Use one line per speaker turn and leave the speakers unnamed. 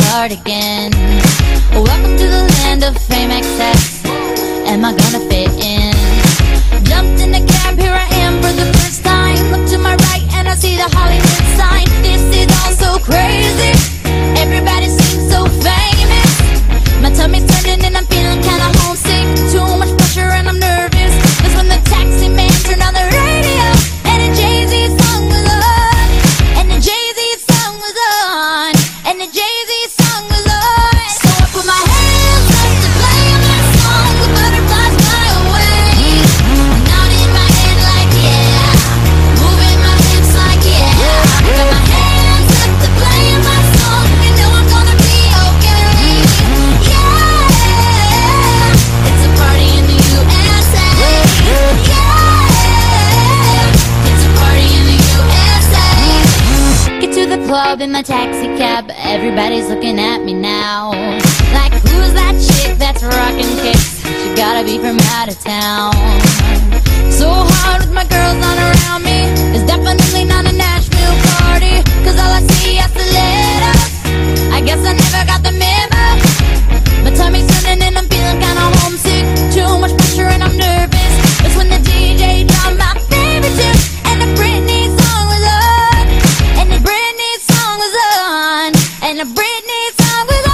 cardigan. Welcome to the land of fame excess. Am I gonna fit in? Jumped in the cab, here I am for the first time. Look to my right and I see the Hollywood sign. This is all so crazy. Everybody seems so famous. My tummy's turning and I'm feeling kinda homesick. Too much pressure and I'm nervous. That's when the taxi man turned on the radio and the Jay-Z song was on. And the Jay-Z song was on. And the Jay-Z song was on. So I put my hands up to play my song. The butterflies fly away. Nodding my head like yeah. Moving my hips like yeah. I got my hands up to play my song. You know I'm gonna be okay. Yeah. It's a party in the USA. Yeah. It's a party in the USA. Get to the club in my taxi cab. Everybody's looking at me now. Like, who's that chick that's rockin' kicks? She gotta be from out of town. So hard with my girls on around me. It's definitely not a Nashville party. Cause all I see is the letters. I guess I never got the memo. My tummy's turning and I'm feeling kinda homesick. Too much pressure and I'm nervous. That's when the DJ dropped my favorite tune. And the Britney song was on. And the Britney song was on. And the Britney song was on.